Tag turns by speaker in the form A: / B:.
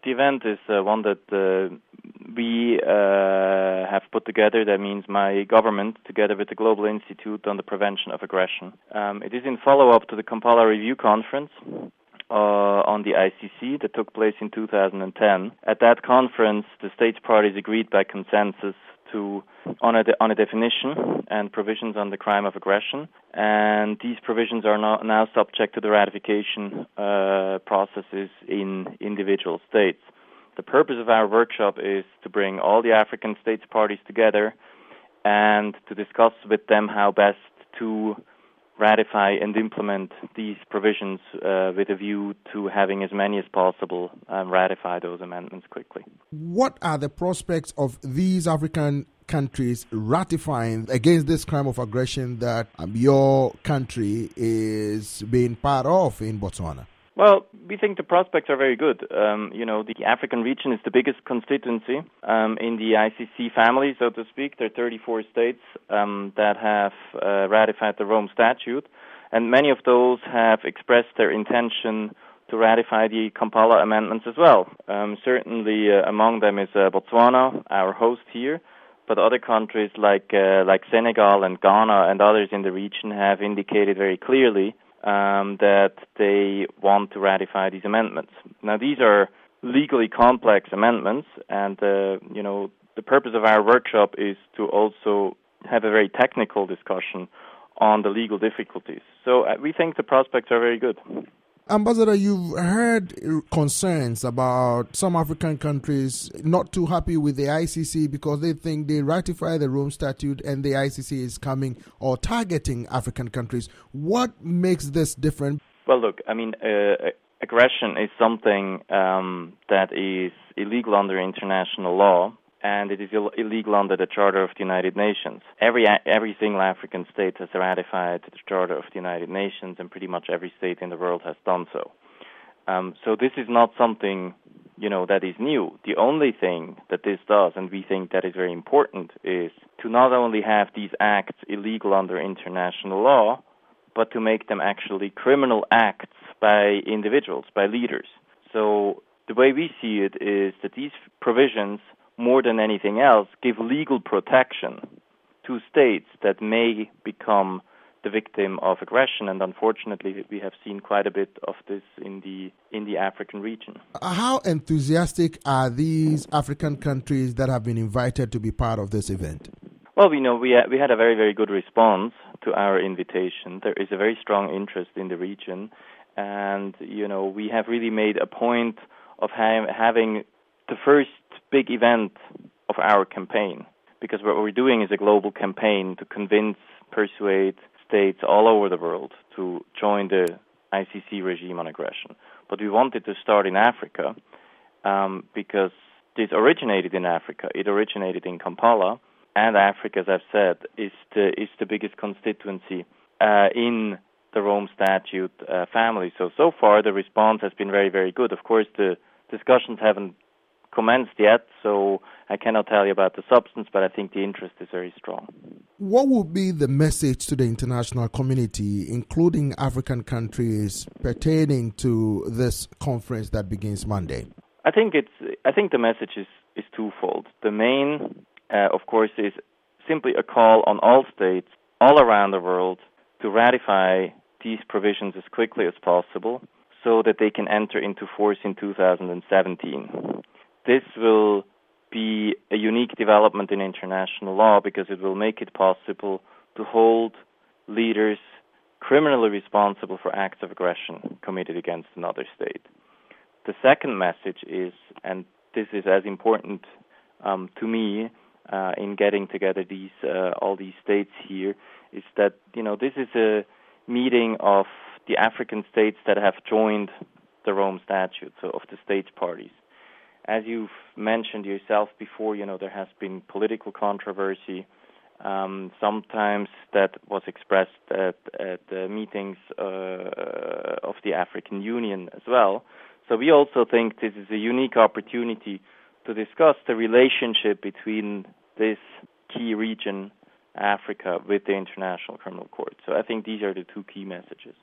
A: The event is one that we have put together. That means my government, together with the Global Institute on the Prevention of Aggression. It is in follow-up to the Kampala Review Conference on the ICC that took place in 2010. At that conference, the states parties agreed by consensus on a definition and provisions on the crime of aggression, and these provisions are now subject to the ratification processes in individual states. The purpose of our workshop is to bring all the African states parties together and to discuss with them how best to ratify and implement these provisions with a view to having as many as possible ratify those amendments quickly.
B: What are the prospects of these African countries ratifying against this crime of aggression that your country is being part of in Botswana?
A: Well, we think the prospects are very good. The African region is the biggest constituency in the ICC family, so to speak. There are 34 states that have ratified the Rome Statute, and many of those have expressed their intention to ratify the Kampala amendments as well. Certainly among them is Botswana, our host here, but other countries like Senegal and Ghana and others in the region have indicated very clearly that they want to ratify these amendments. Now, these are legally complex amendments, and the purpose of our workshop is to also have a very technical discussion on the legal difficulties. So we think the prospects are very good.
B: Ambassador, you've heard concerns about some African countries not too happy with the ICC because they think they ratify the Rome Statute and the ICC is coming or targeting African countries. What makes this different?
A: Well, look, aggression is something that is illegal under international law, and it is illegal under the Charter of the United Nations. Every single African state has ratified the Charter of the United Nations, and pretty much every state in the world has done so. So this is not something, that is new. The only thing that this does, and we think that is very important, is to not only have these acts illegal under international law, but to make them actually criminal acts by individuals, by leaders. So the way we see it is that these provisions, more than anything else, give legal protection to states that may become the victim of aggression, and unfortunately we have seen quite a bit of this in the African region.
B: How enthusiastic are these African countries that have been invited to be part of this event?
A: Well, we had a very, very good response to our invitation. There is a very strong interest in the region, and we have really made a point of having the first big event of our campaign, because what we're doing is a global campaign to persuade states all over the world to join the ICC regime on aggression. But we wanted to start in Africa because this originated in Africa. It originated in Kampala, and Africa, as I've said, is the biggest constituency in the Rome Statute family. So far the response has been very, very good. Of course, the discussions haven't commenced yet, so I cannot tell you about the substance, but I think the interest is very strong.
B: What would be the message to the international community, including African countries, pertaining to this conference that begins Monday?
A: I think the message is twofold. The main, of course, is simply a call on all states all around the world to ratify these provisions as quickly as possible so that they can enter into force in 2017. This will be a unique development in international law because it will make it possible to hold leaders criminally responsible for acts of aggression committed against another state. The second message is, and this is as important to me in getting together all these states here, is that this is a meeting of the African states that have joined the Rome Statute, so of the states parties. As you've mentioned yourself before, there has been political controversy. Sometimes that was expressed at the meetings of the African Union as well. So we also think this is a unique opportunity to discuss the relationship between this key region, Africa, with the International Criminal Court. So I think these are the two key messages.